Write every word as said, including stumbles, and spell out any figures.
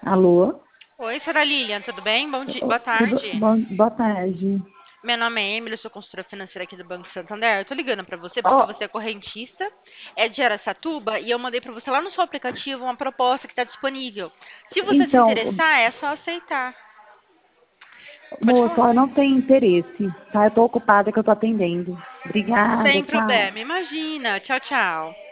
Alô? Oi, senhora Lilian, tudo bem? Bom dia, Ô, boa Tudo tarde. bom? Boa tarde. Meu nome é Emily, eu sou consultora financeira aqui do Banco Santander. Eu tô ligando pra você porque Ó, você é correntista, é de Araçatuba e eu mandei pra você lá no seu aplicativo uma proposta que está disponível. Se você se então, interessar, é só aceitar. Pode moça, falar. ó, eu não tenho interesse, tá? Eu tô ocupada que eu tô atendendo. Obrigada, Sem tchau. problema, imagina. Tchau, tchau.